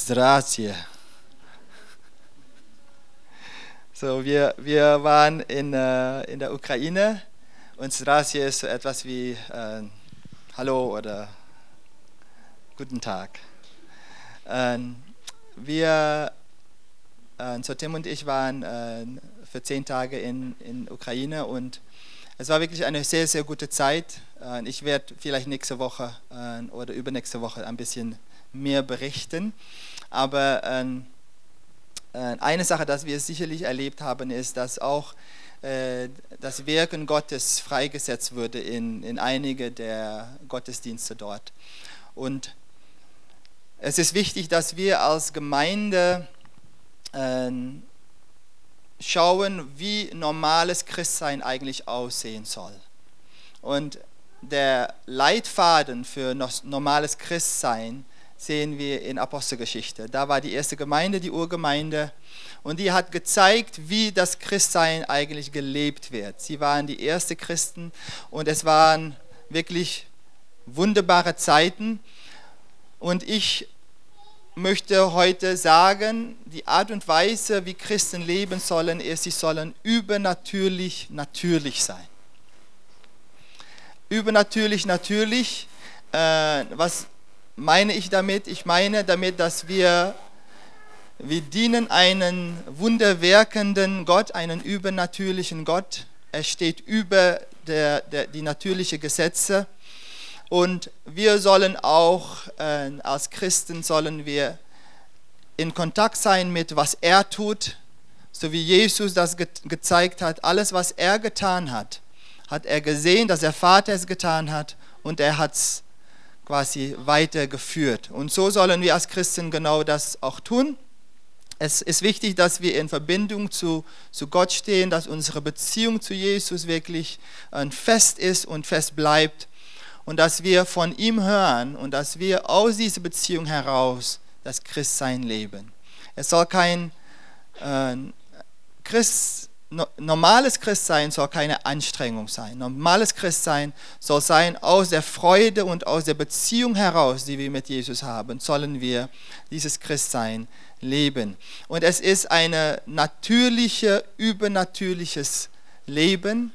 Zdrastie. So, wir waren in der Ukraine und Zdrastie ist so etwas wie Hallo oder Guten Tag. So Tim und ich waren für 10 Tage in Ukraine und es war wirklich eine sehr, sehr gute Zeit. Ich werde vielleicht nächste Woche oder übernächste Woche ein bisschen mehr berichten. Aber eine Sache, die wir sicherlich erlebt haben, ist, dass auch das Wirken Gottes freigesetzt wurde in einige der Gottesdienste dort. Und es ist wichtig, dass wir als Gemeinde schauen, wie normales Christsein eigentlich aussehen soll. Und der Leitfaden für normales Christsein sehen wir in Apostelgeschichte. Da war die erste Gemeinde, die Urgemeinde, und die hat gezeigt, wie das Christsein eigentlich gelebt wird. Sie waren die ersten Christen und es waren wirklich wunderbare Zeiten. Und ich möchte heute sagen, die Art und Weise, wie Christen leben sollen, ist, sie sollen übernatürlich natürlich sein. Übernatürlich natürlich, was meine ich damit? Ich meine damit, dass wir dienen einen wunderwirkenden Gott, einen übernatürlichen Gott. Er steht über die natürlichen Gesetze. Und wir sollen auch, als Christen sollen wir in Kontakt sein mit, was er tut, so wie Jesus das gezeigt hat. Alles, was er getan hat, hat er gesehen, dass der Vater es getan hat und er hat es quasi weitergeführt. Und so sollen wir als Christen genau das auch tun. Es ist wichtig, dass wir in Verbindung zu Gott stehen, dass unsere Beziehung zu Jesus wirklich fest ist und fest bleibt und dass wir von ihm hören und dass wir aus dieser Beziehung heraus das Christsein leben. Es soll kein normales Christsein soll keine Anstrengung sein. Normales Christsein soll sein, aus der Freude und aus der Beziehung heraus, die wir mit Jesus haben, sollen wir dieses Christsein leben. Und es ist ein übernatürliches Leben.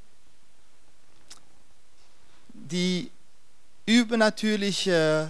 Das übernatürliche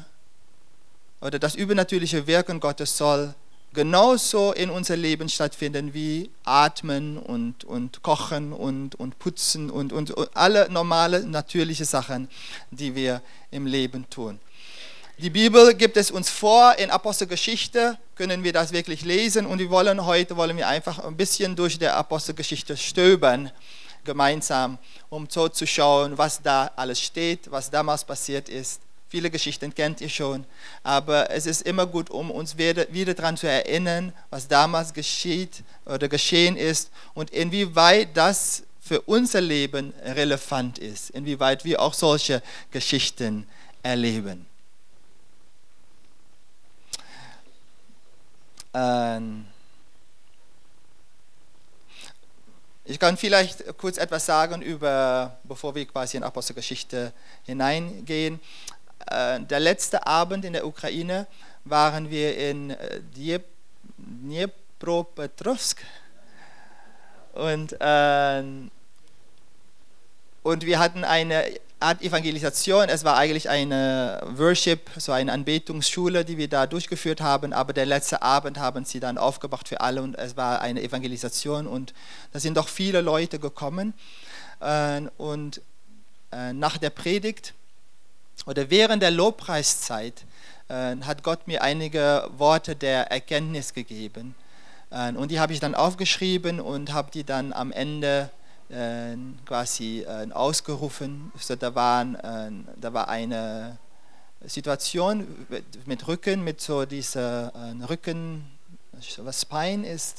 Wirken Gottes soll genauso in unser Leben stattfinden wie Atmen und Kochen und Putzen und alle normale, natürliche Sachen, die wir im Leben tun. Die Bibel gibt es uns vor, in Apostelgeschichte können wir das wirklich lesen und heute wollen wir einfach ein bisschen durch die Apostelgeschichte stöbern, gemeinsam, um so zu schauen, was da alles steht, was damals passiert ist. Viele Geschichten kennt ihr schon, aber es ist immer gut, um uns wieder daran zu erinnern, was damals geschehen ist und inwieweit das für unser Leben relevant ist, inwieweit wir auch solche Geschichten erleben. Ich kann vielleicht kurz etwas sagen bevor wir quasi in Apostelgeschichte hineingehen. Der letzte Abend in der Ukraine waren wir in Dnipropetrovsk und wir hatten eine Art Evangelisation. Es war eigentlich eine Worship, so eine Anbetungsschule, die wir da durchgeführt haben, aber der letzte Abend haben sie dann aufgebracht für alle und es war eine Evangelisation und da sind doch viele Leute gekommen und nach der Predigt oder während der Lobpreiszeit hat Gott mir einige Worte der Erkenntnis gegeben. Und die habe ich dann aufgeschrieben und habe die dann am Ende quasi ausgerufen. So, da war eine Situation mit Rücken, mit so dieser Rücken, was Spine ist,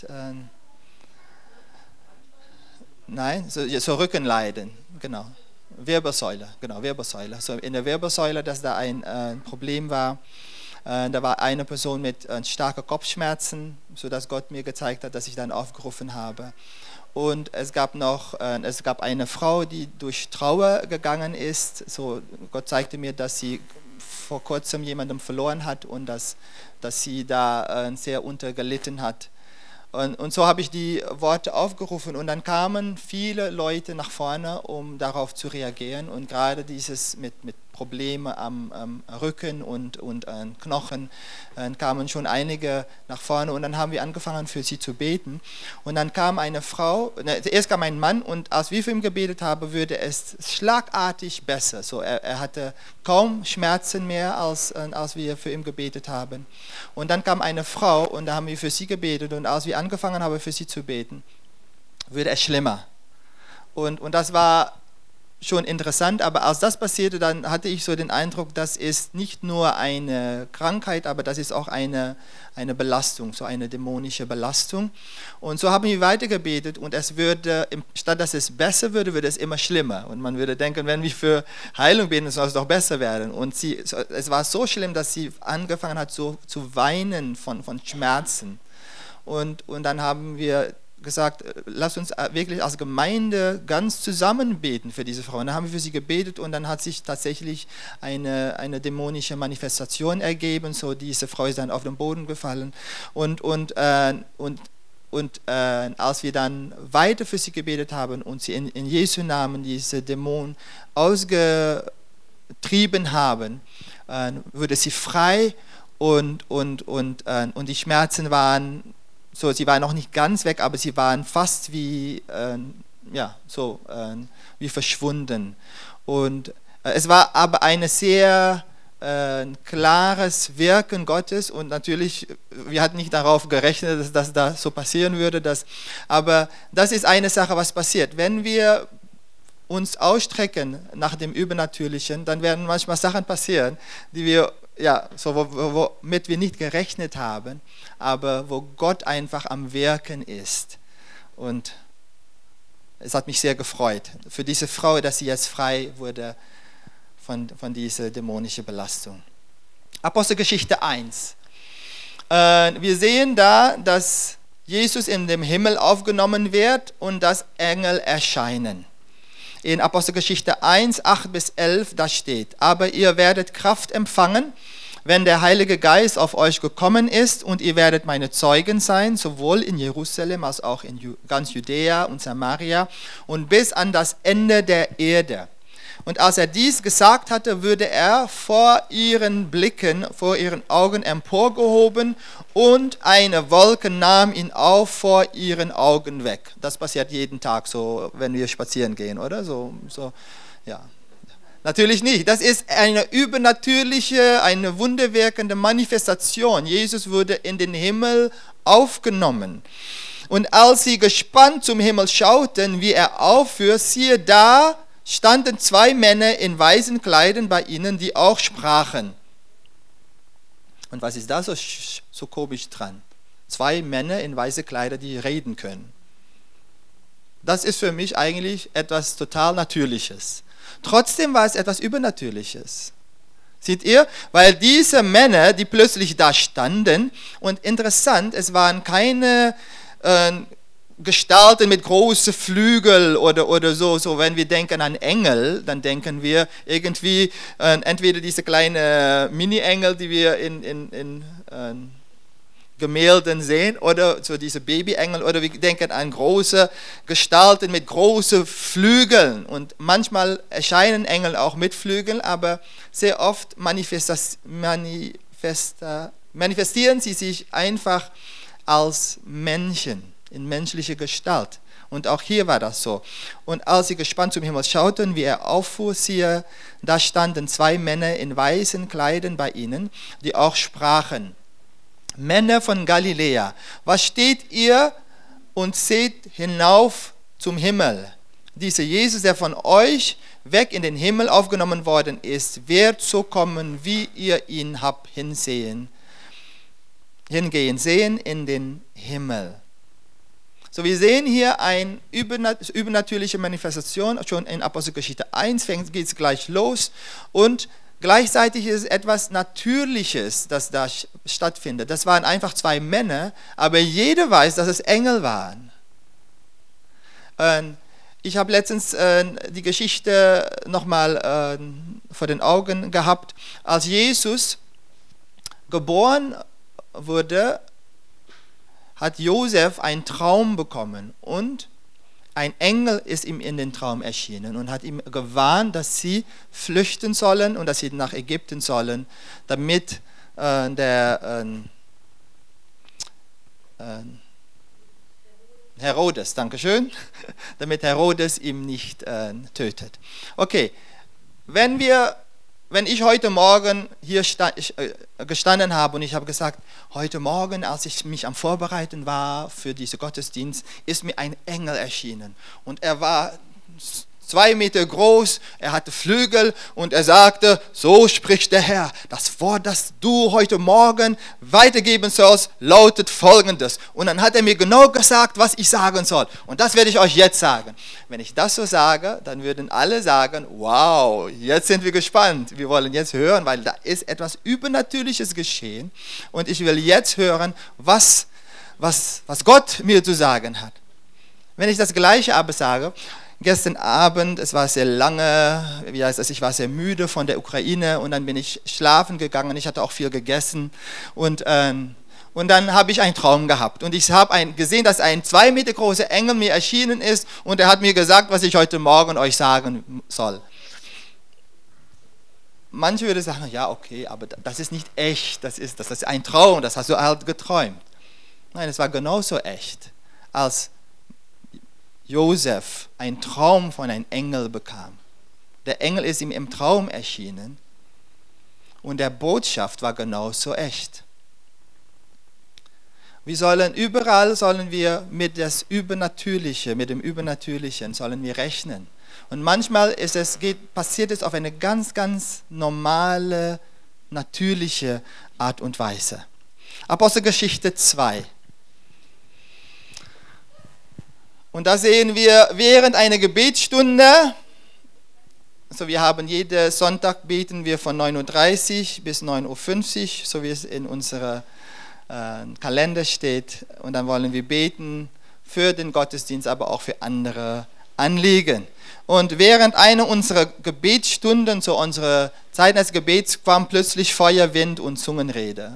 so Rückenleiden, genau. Wirbelsäule. So in der Wirbelsäule, dass da ein Problem war. Da war eine Person mit starken Kopfschmerzen, sodass Gott mir gezeigt hat, dass ich dann aufgerufen habe. Und es gab eine Frau, die durch Trauer gegangen ist. So, Gott zeigte mir, dass sie vor kurzem jemanden verloren hat und dass sie da sehr untergelitten hat. Und so habe ich die Worte aufgerufen und dann kamen viele Leute nach vorne, um darauf zu reagieren, und gerade dieses mit Problemen am Rücken und an Knochen kamen schon einige nach vorne, und dann haben wir angefangen für sie zu beten, und dann kam eine Frau, erst kam ein Mann, und als wir für ihn gebetet haben, wurde es schlagartig besser. So, er hatte kaum Schmerzen mehr, als wir für ihn gebetet haben. Und dann kam eine Frau und da haben wir für sie gebetet, und als wir angefangen haben für sie zu beten, wurde es schlimmer. Und das war schon interessant, aber als das passierte, dann hatte ich so den Eindruck, das ist nicht nur eine Krankheit, aber das ist auch eine Belastung, so eine dämonische Belastung. Und so haben wir weiter gebetet, und es würde, statt dass es besser würde, würde es immer schlimmer. Und man würde denken, wenn wir für Heilung beten, soll es doch besser werden. Und es war so schlimm, dass sie angefangen hat so zu weinen von Schmerzen. Und dann haben wir gesagt, lass uns wirklich als Gemeinde ganz zusammen beten für diese Frau. Und dann haben wir für sie gebetet, und dann hat sich tatsächlich eine dämonische Manifestation ergeben. So, diese Frau ist dann auf den Boden gefallen. Und als wir dann weiter für sie gebetet haben und sie in Jesu Namen diese Dämonen ausgetrieben haben, wurde sie frei, und die Schmerzen waren so, sie waren noch nicht ganz weg, aber sie waren fast wie verschwunden. Und es war aber ein sehr klares Wirken Gottes, und natürlich, wir hatten nicht darauf gerechnet, dass das so passieren würde. Aber das ist eine Sache, was passiert. Wenn wir uns ausstrecken nach dem Übernatürlichen, dann werden manchmal Sachen passieren, die wir womit wir nicht gerechnet haben, aber wo Gott einfach am Wirken ist. Und es hat mich sehr gefreut für diese Frau, dass sie jetzt frei wurde von dieser dämonischen Belastung. Apostelgeschichte 1. Wir sehen da, dass Jesus in den Himmel aufgenommen wird und dass Engel erscheinen. In Apostelgeschichte 1, 8-11, da steht: Aber ihr werdet Kraft empfangen, wenn der Heilige Geist auf euch gekommen ist, und ihr werdet meine Zeugen sein, sowohl in Jerusalem als auch in ganz Judäa und Samaria und bis an das Ende der Erde. Und als er dies gesagt hatte, wurde er vor ihren Blicken, vor ihren Augen emporgehoben, und eine Wolke nahm ihn auf vor ihren Augen weg. Das passiert jeden Tag so, wenn wir spazieren gehen, oder? So, ja. Natürlich nicht. Das ist eine übernatürliche, eine wunderwirkende Manifestation. Jesus wurde in den Himmel aufgenommen. Und als sie gespannt zum Himmel schauten, wie er auffuhr, siehe da, standen zwei Männer in weißen Kleidern bei ihnen, die auch sprachen. Und was ist da so komisch dran? Zwei Männer in weißen Kleidern, die reden können. Das ist für mich eigentlich etwas total Natürliches. Trotzdem war es etwas Übernatürliches. Seht ihr? Weil diese Männer, die plötzlich da standen, und interessant, es waren keine Gestalten mit großen Flügeln oder so. Wenn wir denken an Engel, dann denken wir irgendwie entweder diese kleinen Mini-Engel, die wir in Gemälden sehen, oder so diese Baby-Engel, oder wir denken an große Gestalten mit großen Flügeln. Und manchmal erscheinen Engel auch mit Flügeln, aber sehr oft manifestieren sie sich einfach als Menschen, in menschlicher Gestalt. Und auch hier war das so. Und als sie gespannt zum Himmel schauten, wie er auffuhr, siehe, da standen zwei Männer in weißen Kleidern bei ihnen, die auch sprachen: Männer von Galiläa, was steht ihr und seht hinauf zum Himmel? Dieser Jesus, der von euch weg in den Himmel aufgenommen worden ist, wird so kommen, wie ihr ihn habt hingehen sehen in den Himmel. So, wir sehen hier eine übernatürliche Manifestation, schon in Apostelgeschichte 1 geht es gleich los, und gleichzeitig ist es etwas Natürliches, das da stattfindet. Das waren einfach zwei Männer, aber jeder weiß, dass es Engel waren. Ich habe letztens die Geschichte nochmal vor den Augen gehabt. Als Jesus geboren wurde, hat Josef einen Traum bekommen und ein Engel ist ihm in den Traum erschienen und hat ihm gewarnt, dass sie flüchten sollen und dass sie nach Ägypten sollen, damit Herodes, Dankeschön, damit Herodes ihn nicht tötet. Okay, wenn ich heute Morgen hier gestanden habe und ich habe gesagt, heute Morgen, als ich mich am Vorbereiten war für diesen Gottesdienst, ist mir ein Engel erschienen und er war 2 Meter groß, er hatte Flügel und er sagte, so spricht der Herr, das Wort, das du heute Morgen weitergeben sollst, lautet folgendes. Und dann hat er mir genau gesagt, was ich sagen soll. Und das werde ich euch jetzt sagen. Wenn ich das so sage, dann würden alle sagen, wow, jetzt sind wir gespannt. Wir wollen jetzt hören, weil da ist etwas Übernatürliches geschehen. Und ich will jetzt hören, was Gott mir zu sagen hat. Wenn ich das Gleiche aber sage, gestern Abend, es war sehr lange, ich war sehr müde von der Ukraine und dann bin ich schlafen gegangen, ich hatte auch viel gegessen und dann habe ich einen Traum gehabt und ich habe gesehen, dass ein 2 Meter großer Engel mir erschienen ist und er hat mir gesagt, was ich heute Morgen euch sagen soll. Manche würden sagen, ja okay, aber das ist nicht echt, das ist ein Traum, das hast du halt geträumt. Nein, es war genauso echt, als Josef einen Traum von einem Engel bekam. Der Engel ist ihm im Traum erschienen und der Botschaft war genauso echt. Überall sollen wir mit dem Übernatürlichen sollen wir rechnen. Und manchmal passiert es auf eine ganz, ganz normale, natürliche Art und Weise. Apostelgeschichte 2. Und da sehen wir während einer Gebetsstunde, also wir haben jeden Sonntag beten wir von 9:30 Uhr bis 9:50 Uhr, so wie es in unserem Kalender steht. Und dann wollen wir beten für den Gottesdienst, aber auch für andere Anliegen. Und während einer unserer Gebetsstunden, so unsere Zeit des Gebets, kam plötzlich Feuer, Wind und Zungenrede.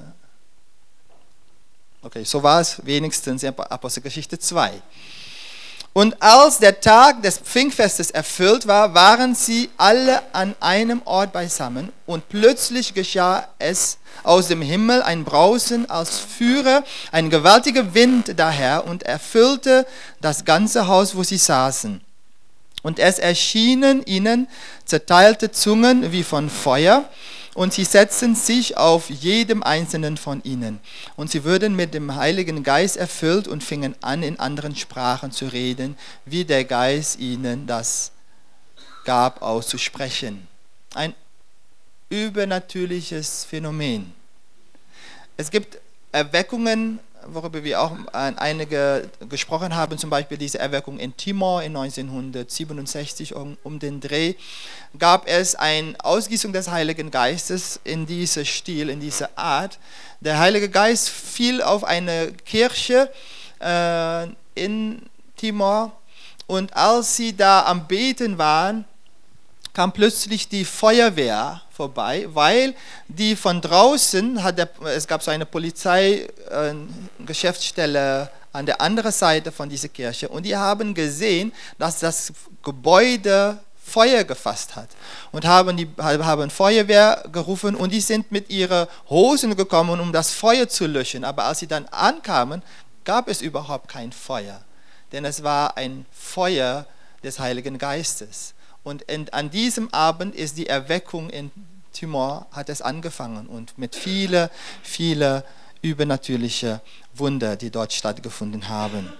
Okay, so war es wenigstens in Apostelgeschichte 2. Und als der Tag des Pfingstfestes erfüllt war, waren sie alle an einem Ort beisammen und plötzlich geschah es aus dem Himmel ein Brausen, als führe ein gewaltiger Wind daher und erfüllte das ganze Haus, wo sie saßen. Und es erschienen ihnen zerteilte Zungen wie von Feuer, und sie setzten sich auf jedem einzelnen von ihnen. Und sie wurden mit dem Heiligen Geist erfüllt und fingen an, in anderen Sprachen zu reden, wie der Geist ihnen das gab, auszusprechen. Ein übernatürliches Phänomen. Es gibt Erweckungen, worüber wir auch einige gesprochen haben, zum Beispiel diese Erweckung in Timor in 1967 um den Dreh, gab es eine Ausgießung des Heiligen Geistes in diesem Stil, in dieser Art. Der Heilige Geist fiel auf eine Kirche in Timor und als sie da am Beten waren, kam plötzlich die Feuerwehr vorbei, weil die von draußen, es gab so eine Polizeigeschäftsstelle an der anderen Seite von dieser Kirche und die haben gesehen, dass das Gebäude Feuer gefasst hat und haben Feuerwehr gerufen und die sind mit ihren Hosen gekommen, um das Feuer zu löschen, aber als sie dann ankamen, gab es überhaupt kein Feuer, denn es war ein Feuer des Heiligen Geistes. Und an diesem Abend ist die Erweckung in Timor, hat es angefangen und mit viele übernatürliche Wunder, die dort stattgefunden haben.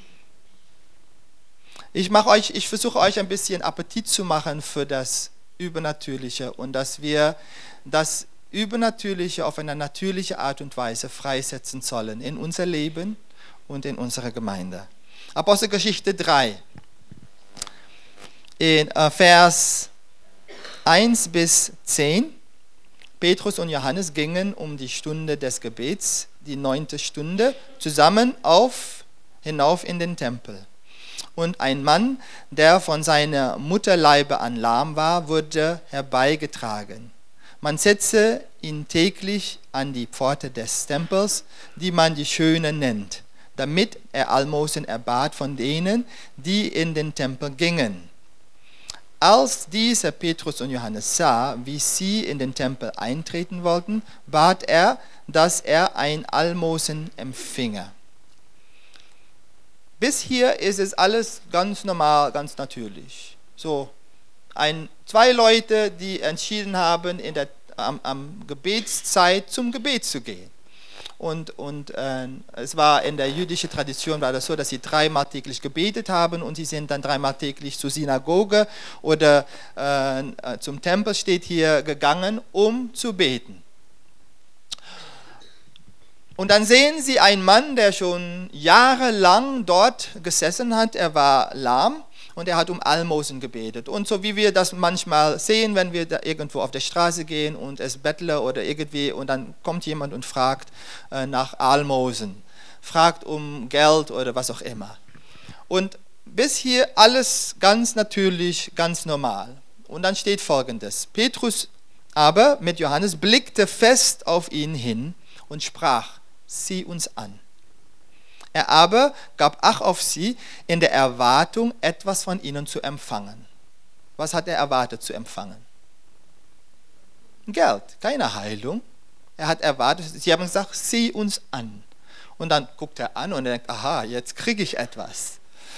Ich versuche euch ein bisschen Appetit zu machen für das Übernatürliche und dass wir das Übernatürliche auf eine natürliche Art und Weise freisetzen sollen in unser Leben und in unserer Gemeinde. Apostelgeschichte 3. In Vers 1 bis 10, Petrus und Johannes gingen um die Stunde des Gebets, die 9. Stunde, zusammen hinauf in den Tempel. und ein Mann, der von seiner Mutterleibe an lahm war, wurde herbeigetragen. Man setzte ihn täglich an die Pforte des Tempels, die man die Schöne nennt, damit er Almosen erbat von denen, die in den Tempel gingen. Als dieser Petrus und Johannes sah, wie sie in den Tempel eintreten wollten, bat er, dass er ein Almosen empfinge. Bis hier ist es alles ganz normal, ganz natürlich. So, zwei Leute, die entschieden haben, am Gebetszeit zum Gebet zu gehen. Und es war in der jüdischen Tradition war das so, dass sie dreimal täglich gebetet haben und sie sind dann dreimal täglich zur Synagoge oder zum Tempel steht hier gegangen, um zu beten. Und dann sehen sie einen Mann, der schon jahrelang dort gesessen hat. Er war lahm und er hat um Almosen gebetet. Und so wie wir das manchmal sehen, wenn wir da irgendwo auf der Straße gehen und es Bettler oder irgendwie und dann kommt jemand und fragt nach Almosen, fragt um Geld oder was auch immer. Und bis hier alles ganz natürlich, ganz normal. Und dann steht Folgendes: Petrus aber mit Johannes blickte fest auf ihn hin und sprach: Sieh uns an. Er aber gab Acht auf sie, in der Erwartung, etwas von ihnen zu empfangen. Was hat er erwartet zu empfangen? Geld, keine Heilung. Er hat erwartet, sie haben gesagt, sieh uns an. Und dann guckt er an und er denkt, aha, jetzt kriege ich etwas.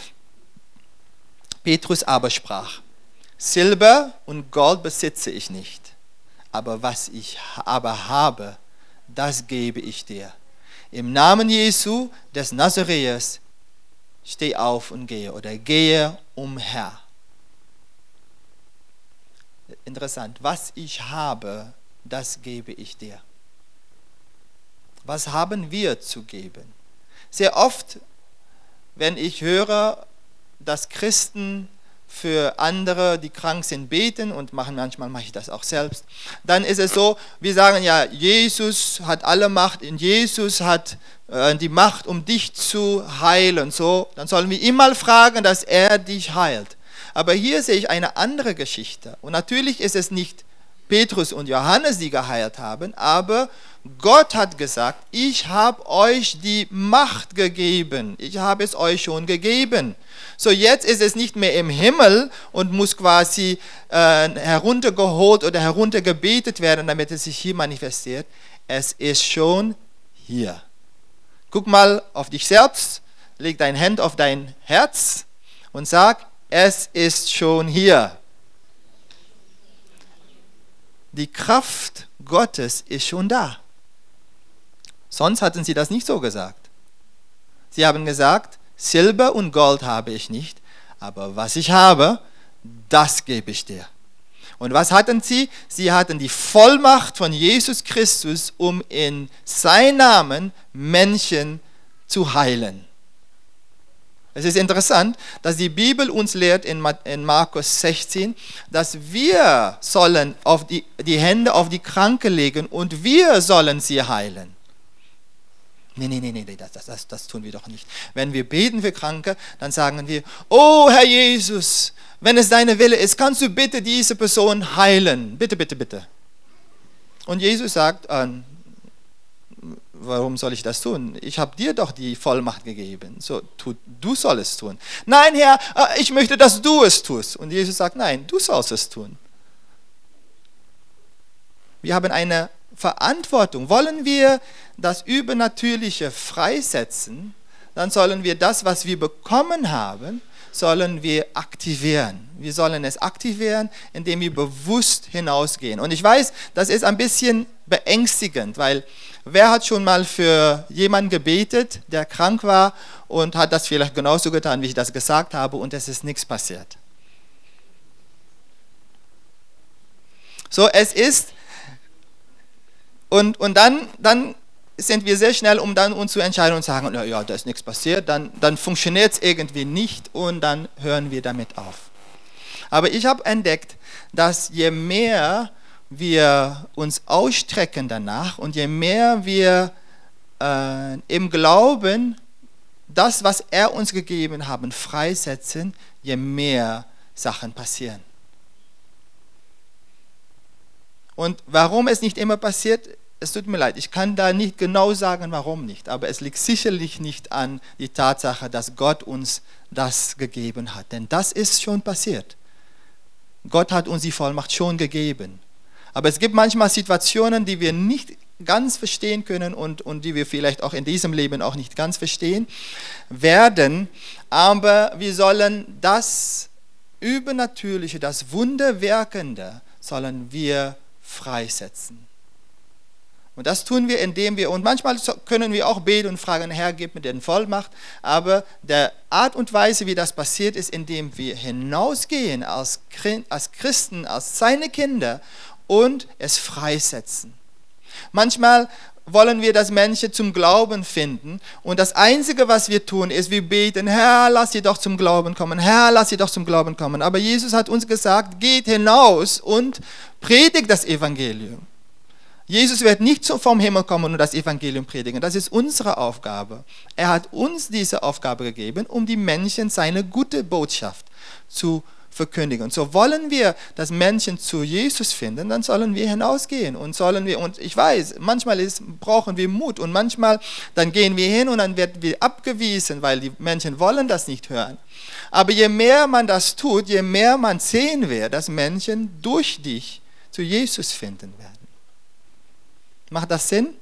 Petrus aber sprach: Silber und Gold besitze ich nicht, aber was ich aber habe, das gebe ich dir. Im Namen Jesu des Nazareers, steh auf und gehe oder gehe umher. Interessant, was ich habe, das gebe ich dir. Was haben wir zu geben? Sehr oft, wenn ich höre, dass Christen für andere, die krank sind, beten und manchmal mache ich das auch selbst, dann ist es so, wir sagen ja, Jesus hat alle Macht, und Jesus hat die Macht, um dich zu heilen. So, dann sollen wir immer fragen, dass er dich heilt. Aber hier sehe ich eine andere Geschichte. Und natürlich ist es nicht Petrus und Johannes, die geheilt haben, aber Gott hat gesagt, ich habe euch die Macht gegeben. Ich habe es euch schon gegeben. So, jetzt ist es nicht mehr im Himmel und muss quasi heruntergeholt oder heruntergebetet werden, damit es sich hier manifestiert. Es ist schon hier. Guck mal auf dich selbst, leg deine Hand auf dein Herz und sag, es ist schon hier. Die Kraft Gottes ist schon da. Sonst hatten sie das nicht so gesagt. Sie haben gesagt, Silber und Gold habe ich nicht, aber was ich habe, das gebe ich dir. Und was hatten sie? Sie hatten die Vollmacht von Jesus Christus, um in seinem Namen Menschen zu heilen. Es ist interessant, dass die Bibel uns lehrt in Markus 16, dass wir sollen die Hände auf die Kranke legen und wir sollen sie heilen. Nee, das tun wir doch nicht. Wenn wir beten für Kranke, dann sagen wir, oh Herr Jesus, wenn es deine Wille ist, kannst du bitte diese Person heilen. Bitte, bitte, bitte. Und Jesus sagt, warum soll ich das tun? Ich habe dir doch die Vollmacht gegeben. So, du sollst es tun. Nein, Herr, ich möchte, dass du es tust. Und Jesus sagt, nein, du sollst es tun. Wir haben eine Verantwortung. Wollen wir das Übernatürliche freisetzen, dann sollen wir das, was wir bekommen haben, sollen wir aktivieren. Wir sollen es aktivieren, indem wir bewusst hinausgehen. Und ich weiß, das ist ein bisschen beängstigend, weil wer hat schon mal für jemanden gebetet, der krank war und hat das vielleicht genauso getan, wie ich das gesagt habe, und es ist nichts passiert. So, es ist, und dann sind wir sehr schnell, um dann uns zu entscheiden und sagen, ja, da ist nichts passiert, dann funktioniert es irgendwie nicht und dann hören wir damit auf. Aber ich habe entdeckt, dass je mehr wir uns ausstrecken danach und je mehr wir im Glauben das, was er uns gegeben hat, freisetzen, je mehr Sachen passieren. Und warum es nicht immer passiert, es tut mir leid, ich kann da nicht genau sagen, warum nicht, aber es liegt sicherlich nicht an die Tatsache, dass Gott uns das gegeben hat, denn das ist schon passiert. Gott hat uns die Vollmacht schon gegeben. Aber es gibt manchmal Situationen, die wir nicht ganz verstehen können und die wir vielleicht auch in diesem Leben auch nicht ganz verstehen werden, aber wir sollen das Übernatürliche, das Wunderwirkende, sollen wir freisetzen. Und das tun wir, indem wir, und manchmal können wir auch beten und fragen, Herr, gib mir den Vollmacht, aber der Art und Weise, wie das passiert, ist, indem wir hinausgehen als Christen, als seine Kinder und es freisetzen. Manchmal wollen wir, dass Menschen zum Glauben finden und das Einzige, was wir tun, ist, wir beten, Herr, lass sie doch zum Glauben kommen, Herr, lass sie doch zum Glauben kommen. Aber Jesus hat uns gesagt, geht hinaus und predigt das Evangelium. Jesus wird nicht so vom Himmel kommen und das Evangelium predigen. Das ist unsere Aufgabe. Er hat uns diese Aufgabe gegeben, um die Menschen seine gute Botschaft zu verkündigen. So wollen wir, dass Menschen zu Jesus finden, dann sollen wir hinausgehen und ich weiß, manchmal brauchen wir Mut und manchmal dann gehen wir hin und dann werden wir abgewiesen, weil die Menschen wollen das nicht hören. Aber je mehr man das tut, je mehr man sehen wird, dass Menschen durch dich zu Jesus finden werden. Macht das Sinn?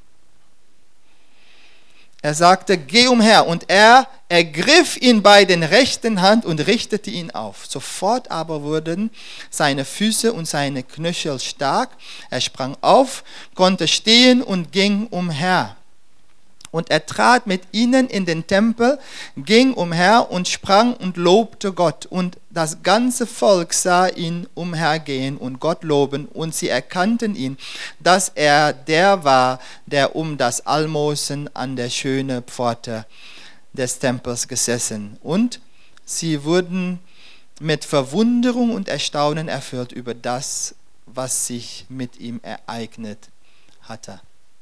Er sagte, geh umher, und er ergriff ihn bei den rechten Hand und richtete ihn auf. Sofort aber wurden seine Füße und seine Knöchel stark. Er sprang auf, konnte stehen und ging umher. Und er trat mit ihnen in den Tempel, ging umher und sprang und lobte Gott. Und das ganze Volk sah ihn umhergehen und Gott loben. Und sie erkannten ihn, dass er der war, der um das Almosen an der schönen Pforte des Tempels gesessen. Und sie wurden mit Verwunderung und Erstaunen erfüllt über das, was sich mit ihm ereignet hatte.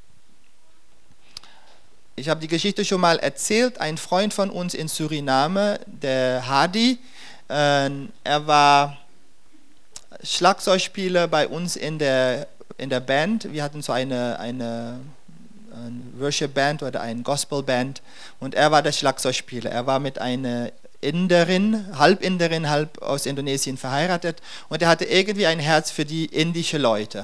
Ich habe die Geschichte schon mal erzählt. Ein Freund von uns in Suriname, der Hadi, er war Schlagzeugspieler bei uns in der Band. Wir hatten so eine Worship-Band oder eine Gospel-Band und er war der Schlagzeugspieler. Er war mit einer halb Inderin, halb aus Indonesien verheiratet und er hatte irgendwie ein Herz für die indischen Leute.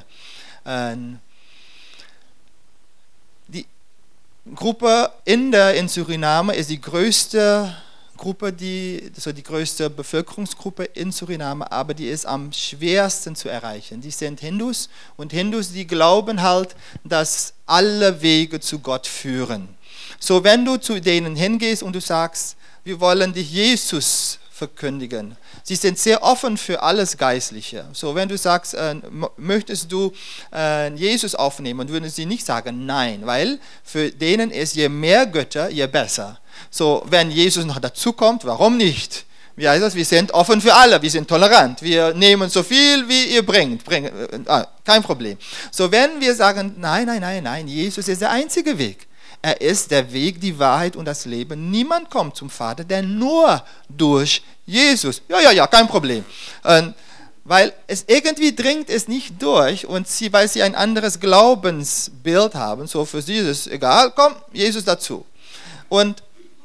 Die Gruppe Inder in Suriname ist die größte Gruppe, die größte Bevölkerungsgruppe in Suriname, aber die ist am schwersten zu erreichen. Die sind Hindus und Hindus, die glauben halt, dass alle Wege zu Gott führen. So, wenn du zu denen hingehst und du sagst, wir wollen dich Jesus verkündigen. Sie sind sehr offen für alles Geistliche. So, wenn du sagst, möchtest du Jesus aufnehmen, würden sie nicht sagen nein, weil für denen ist je mehr Götter, je besser. So, wenn Jesus noch dazu kommt, warum nicht? Wie heißt das? Wir sind offen für alle, wir sind tolerant, wir nehmen so viel, wie ihr bringt. Kein Problem. So, wenn wir sagen, nein, Jesus ist der einzige Weg. Er ist der Weg, die Wahrheit und das Leben. Niemand kommt zum Vater, denn nur durch Jesus. Ja, kein Problem. Weil es irgendwie dringt es nicht durch und weil sie ein anderes Glaubensbild haben, so für sie ist es egal, komm, Jesus dazu. Und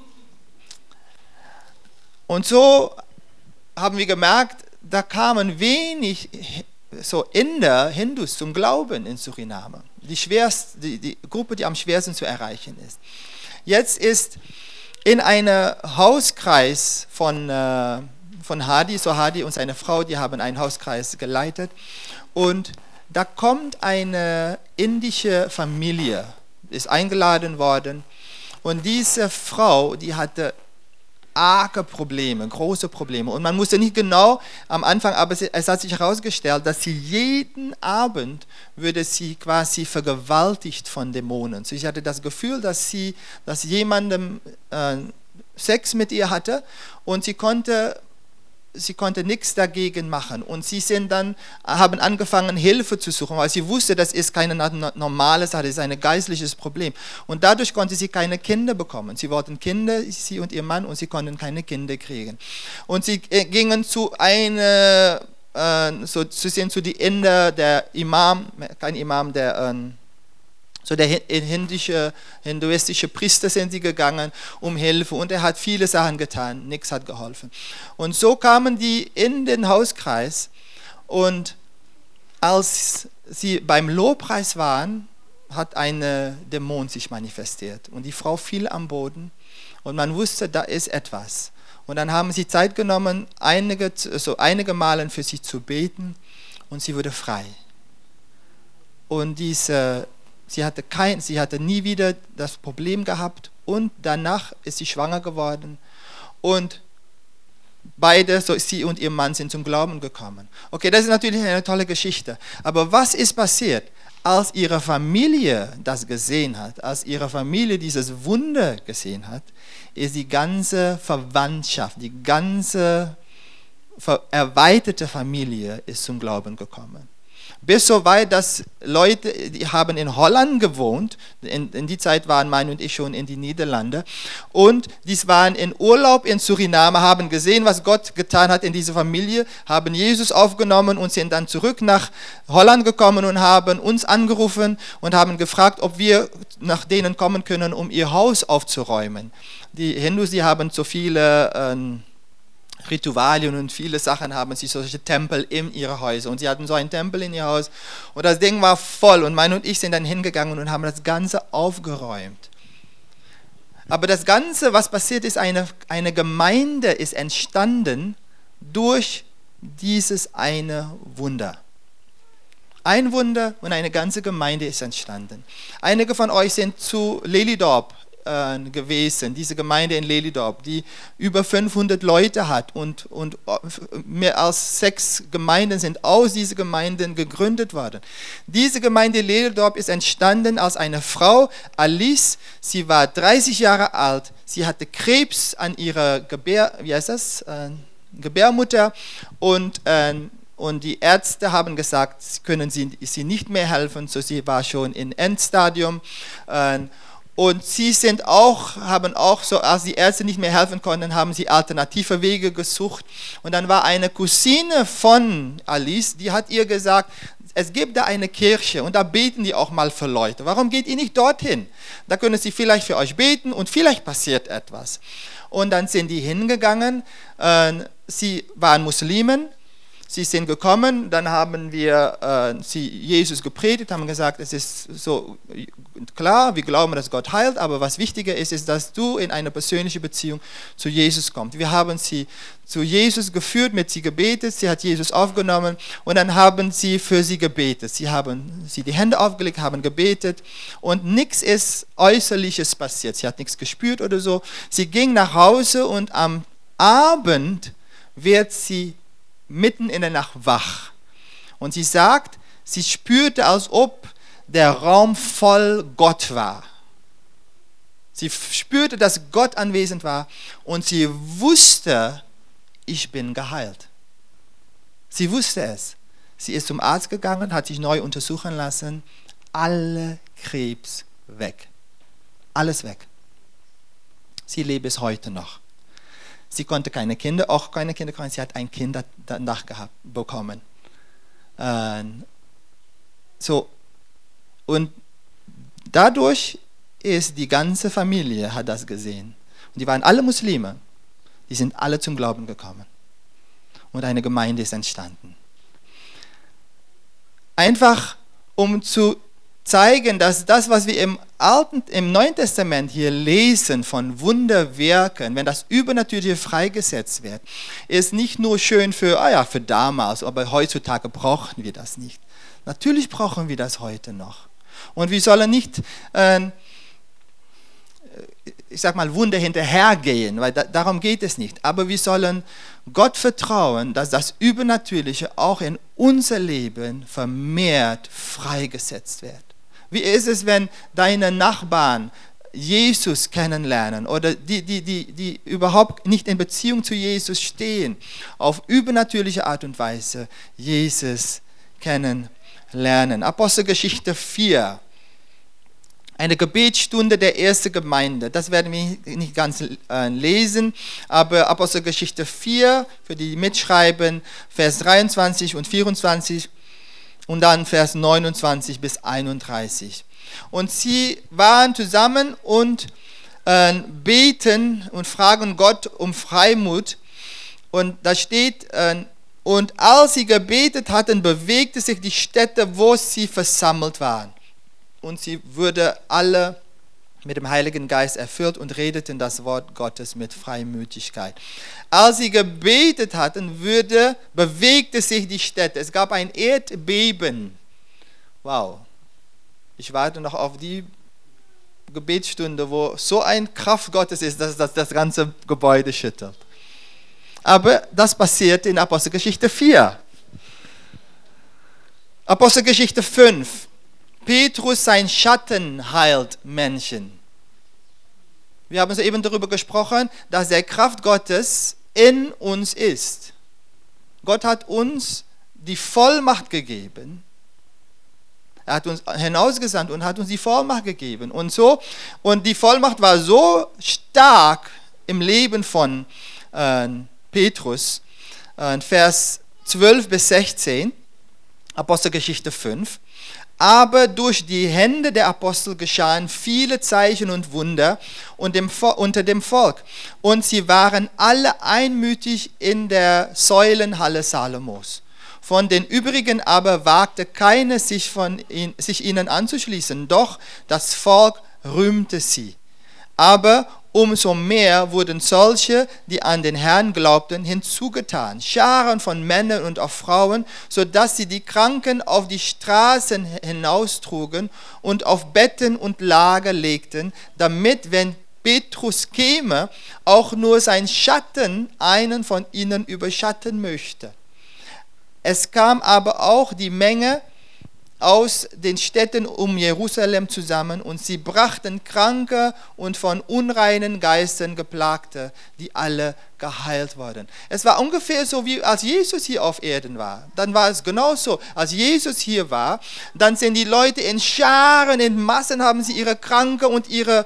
so haben wir gemerkt, da kamen wenig so Hindus zum Glauben in Suriname. Die Gruppe, die am schwersten zu erreichen ist. Jetzt ist in einem Hauskreis von Hadi, so Hadi und seine Frau, die haben einen Hauskreis geleitet und da kommt eine indische Familie, ist eingeladen worden und diese Frau, die hatte arge Probleme, große Probleme. Und man wusste nicht genau am Anfang, aber es hat sich herausgestellt, dass sie jeden Abend würde sie quasi vergewaltigt von Dämonen. So, ich hatte das Gefühl, dass jemandem Sex mit ihr hatte und sie konnte sie konnte nichts dagegen machen. Und sie haben angefangen, Hilfe zu suchen, weil sie wusste, das ist keine normale Sache, das ist ein geistliches Problem. Und dadurch konnte sie keine Kinder bekommen. Sie wollten Kinder, sie und ihr Mann, und sie konnten keine Kinder kriegen. Und sie gingen zu die Inder, der Imam, kein Imam, der hinduistische Priester sind sie gegangen um Hilfe, und er hat viele Sachen getan, nichts hat geholfen. Und so kamen die in den Hauskreis, und als sie beim Lobpreis waren, hat ein Dämon sich manifestiert und die Frau fiel am Boden und man wusste, da ist etwas. Und dann haben sie Zeit genommen, einige Male für sie zu beten, und sie wurde frei. Und sie hatte nie wieder das Problem gehabt, und danach ist sie schwanger geworden, und beide, sie und ihr Mann, sind zum Glauben gekommen. Okay, das ist natürlich eine tolle Geschichte, aber was ist passiert? Als ihre Familie das gesehen hat, als ihre Familie dieses Wunder gesehen hat, ist die ganze Verwandtschaft, die ganze erweiterte Familie ist zum Glauben gekommen. Bis so weit, dass Leute, die haben in Holland gewohnt, in die Zeit waren mein und ich schon in die Niederlande, und die waren in Urlaub in Suriname, haben gesehen, was Gott getan hat in dieser Familie, haben Jesus aufgenommen und sind dann zurück nach Holland gekommen und haben uns angerufen und haben gefragt, ob wir nach denen kommen können, um ihr Haus aufzuräumen. Die Hindus, die haben so viele Ritualien und viele Sachen, haben sie solche Tempel in ihre Häuser, und sie hatten so einen Tempel in ihr Haus und das Ding war voll, und mein und ich sind dann hingegangen und haben das Ganze aufgeräumt. Aber das Ganze, was passiert ist, eine Gemeinde ist entstanden durch dieses eine Wunder. Ein Wunder und eine ganze Gemeinde ist entstanden. Einige von euch sind zu Lelydorp gewesen, diese Gemeinde in Lelydorp, die über 500 Leute hat, und mehr als 6 Gemeinden sind aus diesen Gemeinden gegründet worden. Diese Gemeinde Lelydorp ist entstanden als eine Frau, Alice, sie war 30 Jahre alt, sie hatte Krebs an ihrer Gebärmutter, und die Ärzte haben gesagt, können sie nicht mehr helfen, so sie war schon im Endstadium. Und sie haben auch so, als die Ärzte nicht mehr helfen konnten, haben sie alternative Wege gesucht. Und dann war eine Cousine von Alice, die hat ihr gesagt, es gibt da eine Kirche und da beten die auch mal für Leute. Warum geht ihr nicht dorthin? Da können sie vielleicht für euch beten und vielleicht passiert etwas. Und dann sind die hingegangen, sie waren Muslimen. Sie sind gekommen, dann haben wir Jesus gepredigt, haben gesagt, es ist so klar, wir glauben, dass Gott heilt, aber was wichtiger ist, dass du in eine persönliche Beziehung zu Jesus kommst. Wir haben sie zu Jesus geführt, mit sie gebetet, sie hat Jesus aufgenommen, und dann haben sie für sie gebetet. Sie haben sie die Hände aufgelegt, haben gebetet, und nichts ist Äußerliches passiert. Sie hat nichts gespürt oder so. Sie ging nach Hause, und am Abend wird sie mitten in der Nacht wach. Und sie sagt, sie spürte, als ob der Raum voll Gott war. Sie spürte, dass Gott anwesend war, und sie wusste, ich bin geheilt. Sie wusste es. Sie ist zum Arzt gegangen, hat sich neu untersuchen lassen. Alle Krebs weg. Alles weg. Sie lebt bis heute noch. Sie konnte keine Kinder kriegen, sie hat ein Kind danach bekommen. Und dadurch ist die ganze Familie, hat das gesehen. Und die waren alle Muslime. Die sind alle zum Glauben gekommen. Und eine Gemeinde ist entstanden. Einfach um zu zeigen, dass das, was wir im Neuen Testament hier lesen von Wunderwerken, wenn das Übernatürliche freigesetzt wird, ist nicht nur schön für damals, aber heutzutage brauchen wir das nicht. Natürlich brauchen wir das heute noch. Und wir sollen nicht, Wunder hinterhergehen, weil darum geht es nicht. Aber wir sollen Gott vertrauen, dass das Übernatürliche auch in unser Leben vermehrt freigesetzt wird. Wie ist es, wenn deine Nachbarn Jesus kennenlernen oder die überhaupt nicht in Beziehung zu Jesus stehen, auf übernatürliche Art und Weise Jesus kennenlernen. Apostelgeschichte 4. Eine Gebetsstunde der ersten Gemeinde. Das werden wir nicht ganz lesen, aber Apostelgeschichte 4, für die mitschreiben, Vers 23 und 24 und dann Vers 29 bis 31. Und sie waren zusammen und beten und fragen Gott um Freimut. Und da steht, und als sie gebetet hatten, bewegte sich die Stätte, wo sie versammelt waren. Und sie wurde alle mit dem Heiligen Geist erfüllt und redeten das Wort Gottes mit Freimütigkeit. Als sie gebetet hatten, bewegte sich die Stätte. Es gab ein Erdbeben. Wow. Ich warte noch auf die Gebetsstunde, wo so eine Kraft Gottes ist, dass das ganze Gebäude schüttelt. Aber das passiert in Apostelgeschichte 4. Apostelgeschichte 5. Petrus, sein Schatten heilt Menschen. Wir haben soeben darüber gesprochen, dass die Kraft Gottes in uns ist. Gott hat uns die Vollmacht gegeben. Er hat uns hinausgesandt und hat uns die Vollmacht gegeben. Und die Vollmacht war so stark im Leben von Petrus. Vers 12 bis 16, Apostelgeschichte 5. Aber durch die Hände der Apostel geschahen viele Zeichen und Wunder unter dem Volk. Und sie waren alle einmütig in der Säulenhalle Salomos. Von den übrigen aber wagte keiner, sich ihnen anzuschließen. Doch das Volk rühmte sie. Aber umso mehr wurden solche, die an den Herrn glaubten, hinzugetan. Scharen von Männern und auch Frauen, sodass sie die Kranken auf die Straßen hinaustrugen und auf Betten und Lager legten, damit, wenn Petrus käme, auch nur sein Schatten einen von ihnen überschatten möchte. Es kam aber auch die Menge aus den Städten um Jerusalem zusammen und sie brachten Kranke und von unreinen Geistern Geplagte, die alle geheilt wurden. Es war ungefähr so, wie als Jesus hier auf Erden war. Dann war es genauso. Als Jesus hier war, dann sind die Leute in Scharen, in Massen haben sie ihre Kranke und ihre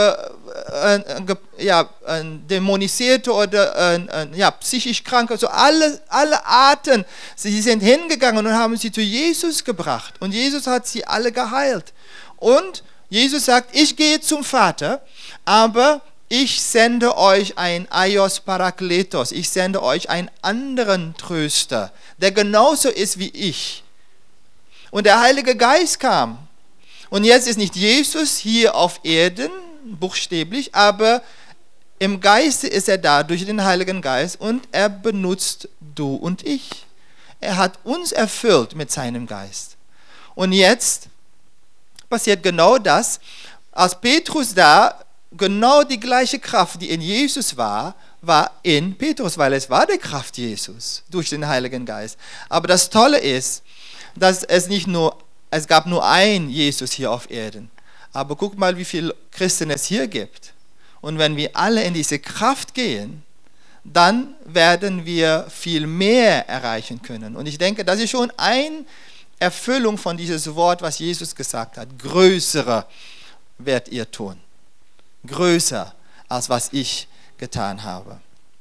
dämonisierte oder psychisch Kranke, also alle Arten. Sie sind hingegangen und haben sie zu Jesus gebracht. Und Jesus hat sie alle geheilt. Und Jesus sagt, ich gehe zum Vater, aber ich sende euch ein Aios Parakletos, ich sende euch einen anderen Tröster, der genauso ist wie ich. Und der Heilige Geist kam. Und jetzt ist nicht Jesus hier auf Erden, buchstäblich, aber im Geiste ist er da durch den Heiligen Geist und er benutzt du und ich. Er hat uns erfüllt mit seinem Geist. Und jetzt passiert genau das, als Petrus da, genau die gleiche Kraft, die in Jesus war in Petrus, weil es war die Kraft Jesus durch den Heiligen Geist. Aber das Tolle ist, dass es gab nur einen Jesus hier auf Erden. Aber guck mal, wie viele Christen es hier gibt. Und wenn wir alle in diese Kraft gehen, dann werden wir viel mehr erreichen können. Und ich denke, das ist schon eine Erfüllung von dieses Wort, was Jesus gesagt hat. Größere werdet ihr tun. Größer als was ich getan habe.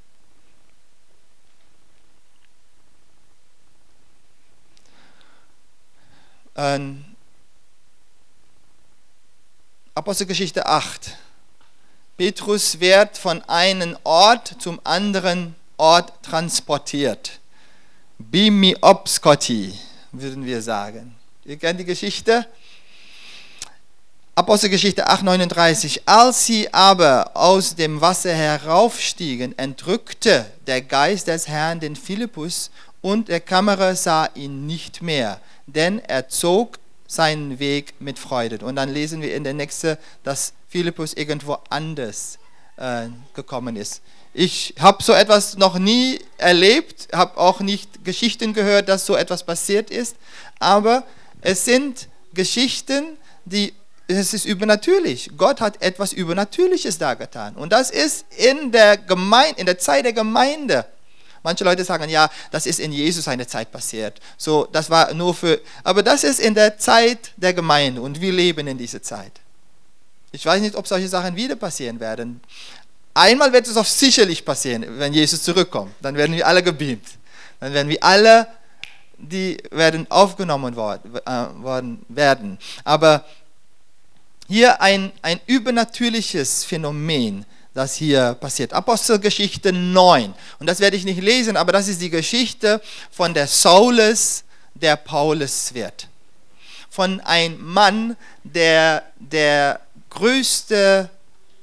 Apostelgeschichte 8. Petrus wird von einem Ort zum anderen Ort transportiert. Bimiopskoti, würden wir sagen. Ihr kennt die Geschichte? Apostelgeschichte 8,39. Als sie aber aus dem Wasser heraufstiegen, entrückte der Geist des Herrn den Philippus und der Kämmerer sah ihn nicht mehr, denn er zog seinen Weg mit Freude. Und dann lesen wir in der nächsten, dass Philippus irgendwo anders gekommen ist. Ich habe so etwas noch nie erlebt, habe auch nicht Geschichten gehört, dass so etwas passiert ist, aber es sind Geschichten, die es ist übernatürlich. Gott hat etwas Übernatürliches da getan. Und das ist in der Zeit der Gemeinde. Manche Leute sagen, ja, das ist in Jesus eine Zeit passiert. So, das war aber das ist in der Zeit der Gemeinde und wir leben in dieser Zeit. Ich weiß nicht, ob solche Sachen wieder passieren werden. Einmal wird es auch sicherlich passieren, wenn Jesus zurückkommt. Dann werden wir alle gebeamt. Dann werden wir alle, die werden aufgenommen worden werden. Aber hier ein übernatürliches Phänomen, das hier passiert. Apostelgeschichte 9. Und das werde ich nicht lesen, aber das ist die Geschichte von der Saulus, der Paulus wird. Von einem Mann, der größte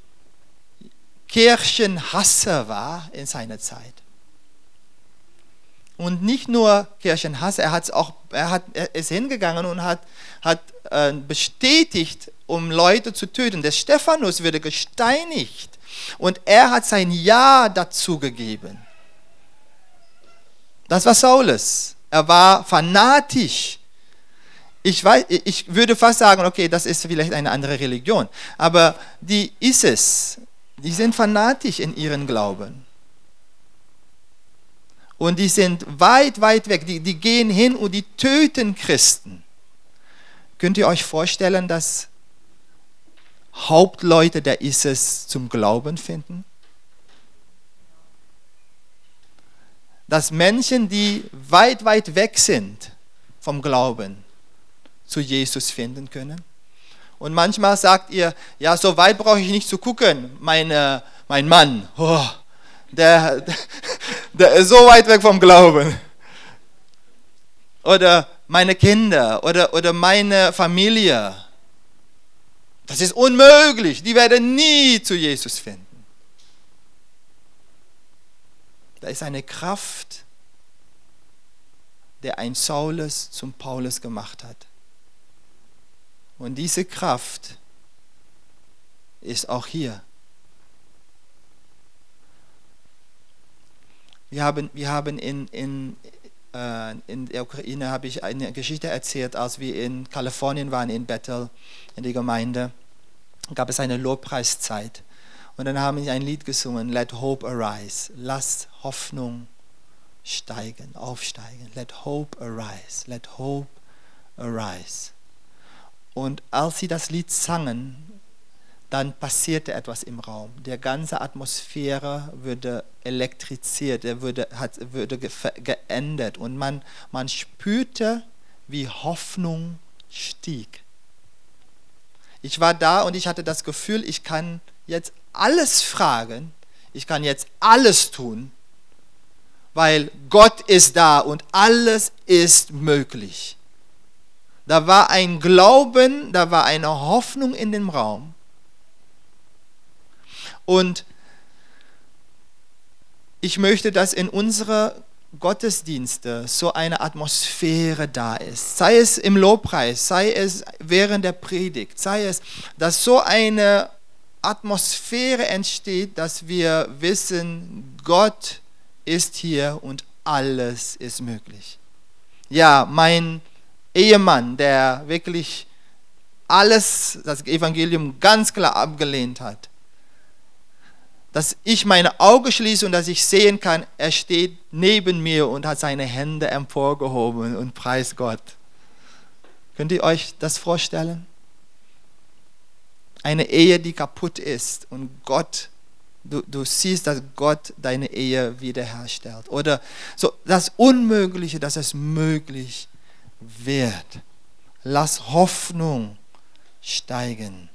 Kirchenhasser war in seiner Zeit. Und nicht nur Kirchenhasser, er ist hingegangen und hat bestätigt, um Leute zu töten. Der Stephanus wurde gesteinigt und er hat sein Ja dazu gegeben. Das war Saulus. Er war fanatisch. Ich würde fast sagen, okay, das ist vielleicht eine andere Religion, aber die sind fanatisch in ihren Glauben. Und die sind weit, weit weg. Die gehen hin und die töten Christen. Könnt ihr euch vorstellen, dass Hauptleute der ISIS zum Glauben finden? Dass Menschen, die weit, weit weg sind vom Glauben, zu Jesus finden können? Und manchmal sagt ihr, ja, so weit brauche ich nicht zu gucken, mein Mann, der ist so weit weg vom Glauben. Oder meine Kinder oder meine Familie. Das ist unmöglich, die werden nie zu Jesus finden. Da ist eine Kraft, der ein Saulus zum Paulus gemacht hat. Und diese Kraft ist auch hier. Wir haben in der Ukraine, habe ich eine Geschichte erzählt, als wir in Kalifornien waren, in Bethel, in der Gemeinde, gab es eine Lobpreiszeit. Und dann haben wir ein Lied gesungen, Let Hope Arise, lass Hoffnung steigen, aufsteigen. Let Hope Arise, let Hope Arise. Und als sie das Lied sangen, dann passierte etwas im Raum. Die ganze Atmosphäre wurde elektriziert, wurde geändert und man spürte, wie Hoffnung stieg. Ich war da und ich hatte das Gefühl, ich kann jetzt alles fragen, ich kann jetzt alles tun, weil Gott ist da und alles ist möglich. Da war ein Glauben, da war eine Hoffnung in dem Raum. Und ich möchte, dass in unserer Gottesdienste so eine Atmosphäre da ist. Sei es im Lobpreis, sei es während der Predigt, sei es, dass so eine Atmosphäre entsteht, dass wir wissen, Gott ist hier und alles ist möglich. Ja, mein Ehemann, der wirklich alles, das Evangelium ganz klar abgelehnt hat, dass ich meine Augen schließe und dass ich sehen kann, er steht neben mir und hat seine Hände emporgehoben und preist Gott. Könnt ihr euch das vorstellen? Eine Ehe, die kaputt ist und Gott, du siehst, dass Gott deine Ehe wiederherstellt. Oder so das Unmögliche, dass es möglich wird. Lass Hoffnung steigen.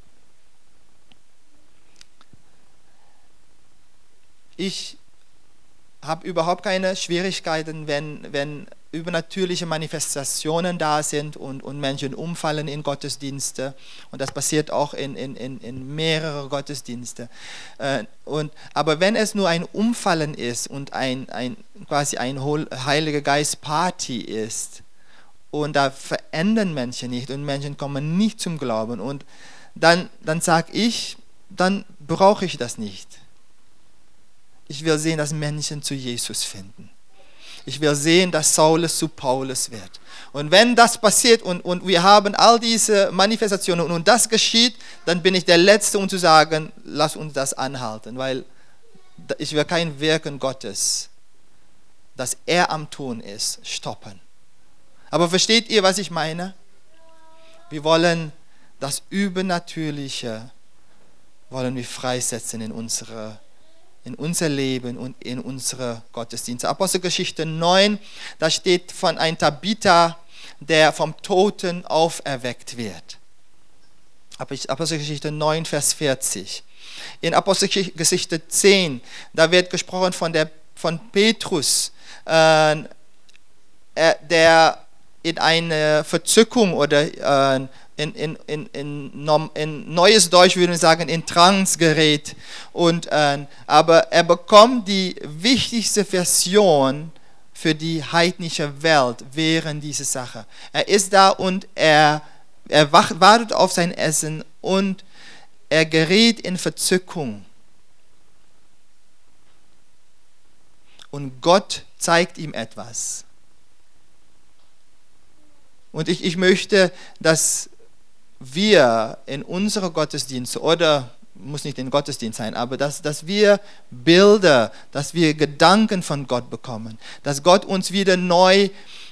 Ich habe überhaupt keine Schwierigkeiten, wenn übernatürliche Manifestationen da sind und Menschen umfallen in Gottesdienste. Und das passiert auch in mehreren Gottesdiensten. Aber wenn es nur ein Umfallen ist und quasi ein Heiliger Geist Party ist, und da verändern Menschen nicht und Menschen kommen nicht zum Glauben, und dann sage ich, dann brauche ich das nicht. Ich will sehen, dass Menschen zu Jesus finden. Ich will sehen, dass Saulus zu Paulus wird. Und wenn das passiert und wir haben all diese Manifestationen und das geschieht, dann bin ich der Letzte, um zu sagen, lass uns das anhalten, weil ich will kein Wirken Gottes, das er am Tun ist, stoppen. Aber versteht ihr, was ich meine? Wir wollen das Übernatürliche wollen wir freisetzen in unser Leben und in unsere Gottesdienste. Apostelgeschichte 9, da steht von einem Tabitha, der vom Toten auferweckt wird. Apostelgeschichte 9, Vers 40. In Apostelgeschichte 10, da wird gesprochen von Petrus, der in eine Verzückung oder in neues Deutsch würde ich sagen, in Trance gerät. Aber er bekommt die wichtigste Version für die heidnische Welt während dieser Sache. Er ist da und er wartet auf sein Essen und er gerät in Verzückung. Und Gott zeigt ihm etwas. Und ich möchte, dass wir in unsere Gottesdienste, oder muss nicht in Gottesdienst sein, aber dass wir Bilder, dass wir Gedanken von Gott bekommen, dass Gott uns wieder neu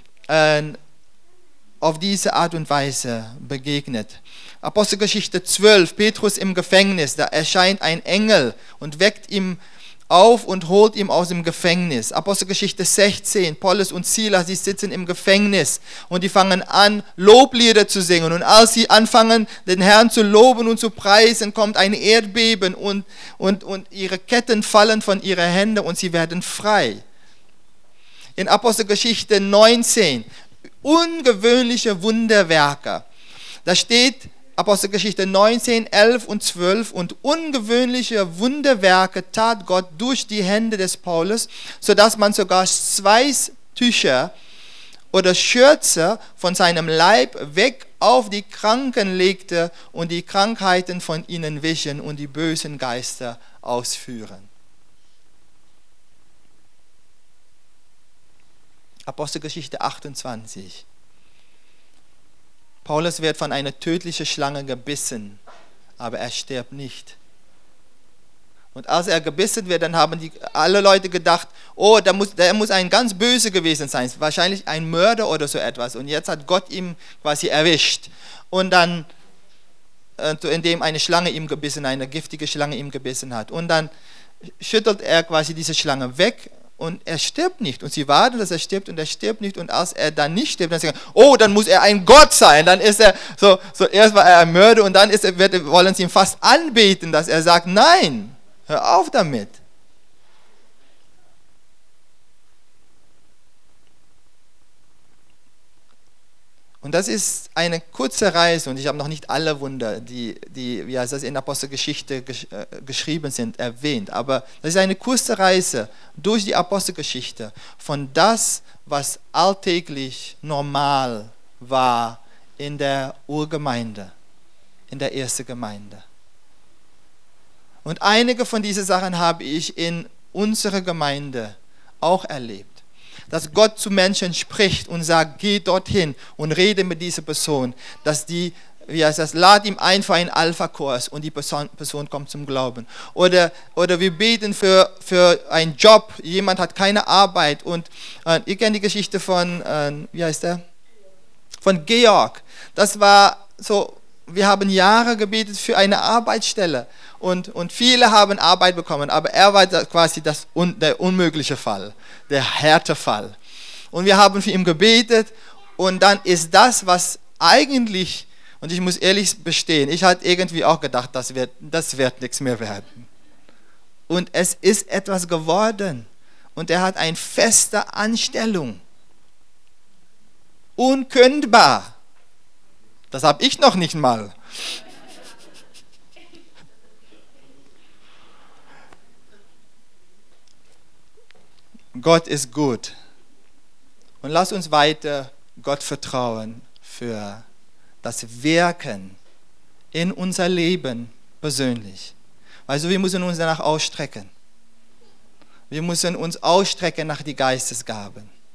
auf diese Art und Weise begegnet. Apostelgeschichte 12, Petrus im Gefängnis, da erscheint ein Engel und weckt ihn auf und holt ihn aus dem Gefängnis. Apostelgeschichte 16, Paulus und Silas, sie sitzen im Gefängnis und die fangen an, Loblieder zu singen. Und als sie anfangen, den Herrn zu loben und zu preisen, kommt ein Erdbeben und ihre Ketten fallen von ihren Händen und sie werden frei. In Apostelgeschichte 19, ungewöhnliche Wunderwerke. Da steht Apostelgeschichte 19, 11 und 12 und ungewöhnliche Wunderwerke tat Gott durch die Hände des Paulus, sodass man sogar Schweißtücher oder Schürze von seinem Leib weg auf die Kranken legte und die Krankheiten von ihnen wichen und die bösen Geister ausführen. Apostelgeschichte 28. Paulus wird von einer tödlichen Schlange gebissen, aber er stirbt nicht. Und als er gebissen wird, dann haben alle Leute gedacht, oh, der muss ein ganz böse gewesen sein, wahrscheinlich ein Mörder oder so etwas. Und jetzt hat Gott ihn quasi erwischt. Und dann, indem eine Schlange ihm gebissen, eine giftige Schlange ihm gebissen hat. Und dann schüttelt er quasi diese Schlange weg. Und er stirbt nicht. Und sie warten, dass er stirbt und er stirbt nicht. Und als er dann nicht stirbt, dann sagen sie, oh, dann muss er ein Gott sein. Dann ist er, so erst war er ein Mörder und dann wollen sie ihn fast anbeten, dass er sagt, nein, hör auf damit. Und das ist eine kurze Reise und ich habe noch nicht alle Wunder, die wie heißt das, in Apostelgeschichte geschrieben sind, erwähnt. Aber das ist eine kurze Reise durch die Apostelgeschichte von das, was alltäglich normal war in der Urgemeinde, in der ersten Gemeinde. Und einige von diesen Sachen habe ich in unserer Gemeinde auch erlebt. Dass Gott zu Menschen spricht und sagt, geh dorthin und rede mit dieser Person, dass lad ihm ein für einen Alpha-Kurs und die Person kommt zum Glauben. Oder wir beten für einen Job, jemand hat keine Arbeit und ihr kennt die Geschichte von, von Georg. Das war so, wir haben Jahre gebetet für eine Arbeitsstelle und viele haben Arbeit bekommen, aber er war quasi der unmögliche Fall, der Härtefall. Und wir haben für ihn gebetet und dann ist das, was eigentlich, und ich muss ehrlich bestehen, ich hatte irgendwie auch gedacht, das wird nichts mehr werden. Und es ist etwas geworden und er hat eine feste Anstellung. Unkündbar. Das habe ich noch nicht mal. Gott ist gut. Und lass uns weiter Gott vertrauen für das Wirken in unser Leben persönlich. Also wir müssen uns danach ausstrecken. Wir müssen uns ausstrecken nach den Geistesgaben.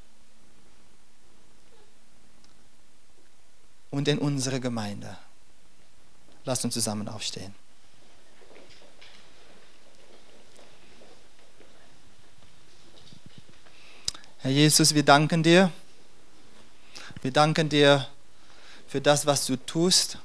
und in unsere Gemeinde. Lasst uns zusammen aufstehen. Herr Jesus, wir danken dir. Wir danken dir für das, was du tust.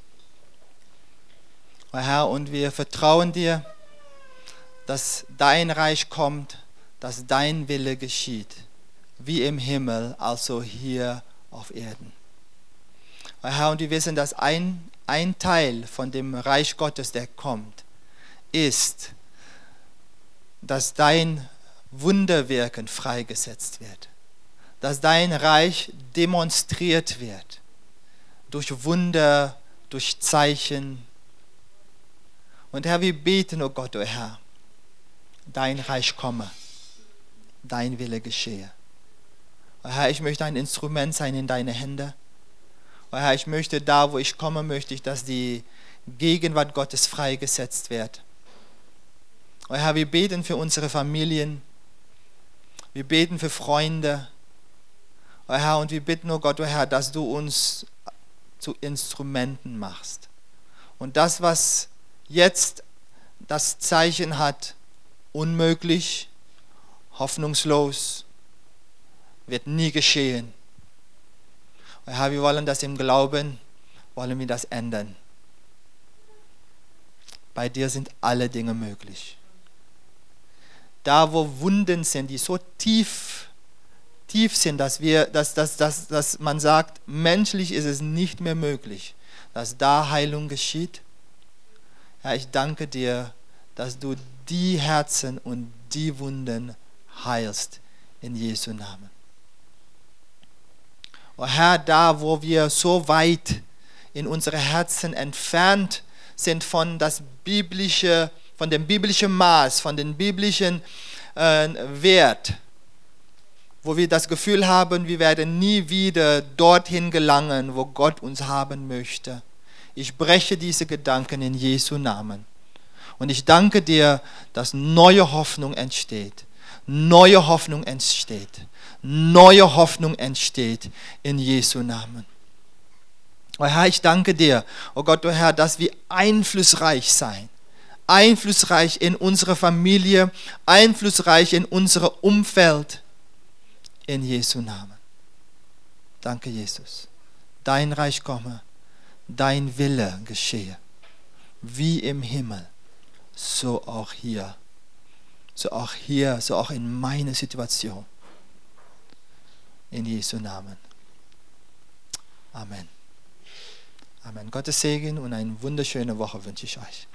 Herr, und wir vertrauen dir, dass dein Reich kommt, dass dein Wille geschieht, wie im Himmel, also hier auf Erden. Herr, und wir wissen, dass ein Teil von dem Reich Gottes, der kommt, ist, dass dein Wunderwirken freigesetzt wird, dass dein Reich demonstriert wird, durch Wunder, durch Zeichen. Und Herr, wir beten, oh Gott, oh Herr, dein Reich komme, dein Wille geschehe. Oh Herr, ich möchte ein Instrument sein in deine Hände. Oh Herr, ich möchte da, wo ich komme, möchte ich, dass die Gegenwart Gottes freigesetzt wird. Oh Herr, wir beten für unsere Familien, wir beten für Freunde. Oh Herr, und wir bitten, oh Gott, oh Herr, dass du uns zu Instrumenten machst. Und das, was jetzt das Zeichen hat, unmöglich, hoffnungslos, wird nie geschehen. Oh Herr, wir wollen das im Glauben, wollen wir das ändern. Bei dir sind alle Dinge möglich. Da, wo Wunden sind, die so tief sind, dass man sagt, menschlich ist es nicht mehr möglich, dass da Heilung geschieht. Herr, ich danke dir, dass du die Herzen und die Wunden heilst in Jesu Namen. Oh Herr, da wo wir so weit in unsere Herzen entfernt sind von dem biblischen Maß, von dem biblischen Wert, wo wir das Gefühl haben, wir werden nie wieder dorthin gelangen, wo Gott uns haben möchte. Ich breche diese Gedanken in Jesu Namen. Und ich danke dir, dass neue Hoffnung entsteht. Neue Hoffnung entsteht. Neue Hoffnung entsteht in Jesu Namen. Oh Herr, ich danke dir, oh Gott, oh Herr, dass wir einflussreich sein. Einflussreich in unsere Familie, einflussreich in unser Umfeld. In Jesu Namen. Danke, Jesus. Dein Reich komme, dein Wille geschehe, wie im Himmel, so auch hier. So auch hier, so auch in meiner Situation. In Jesu Namen. Amen. Amen. Gottes Segen und eine wunderschöne Woche wünsche ich euch.